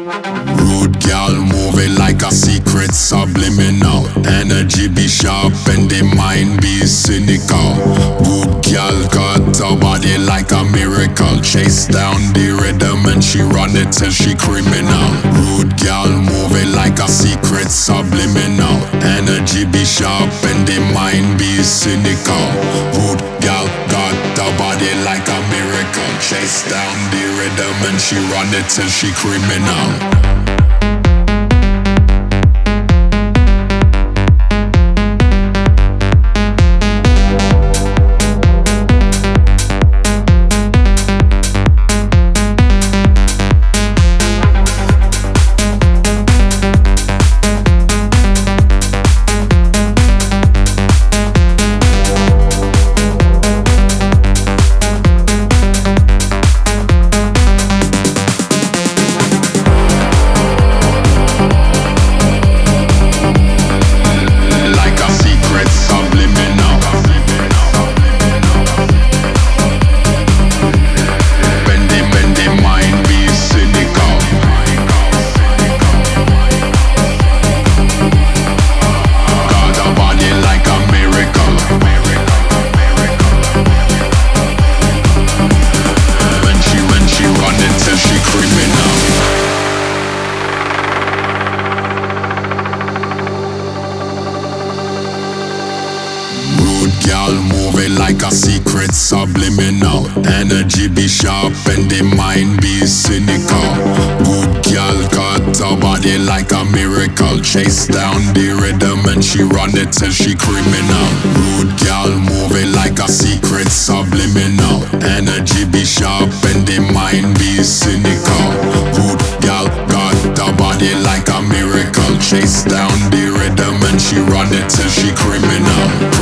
Rude girl moving like a secret subliminal. Energy be sharp and the mind be cynical. Good girl got her body like a miracle. Chase down the rhythm and she run it till she criminal. Rude girl moving like a secret subliminal. Energy be sharp and the mind be cynical. Rude girl got her body like a miracle. Chase down the rhythm and she run it till she criminal. Girl moving like a secret subliminal. Energy be sharp and the mind be cynical. Good girl got her body like a miracle. Chase down the rhythm and she run it till she criminal. Rude girl moving like a secret subliminal. Energy be sharp and the mind be cynical. Good girl got her body like a miracle. Chase down the rhythm and she run it till she criminal.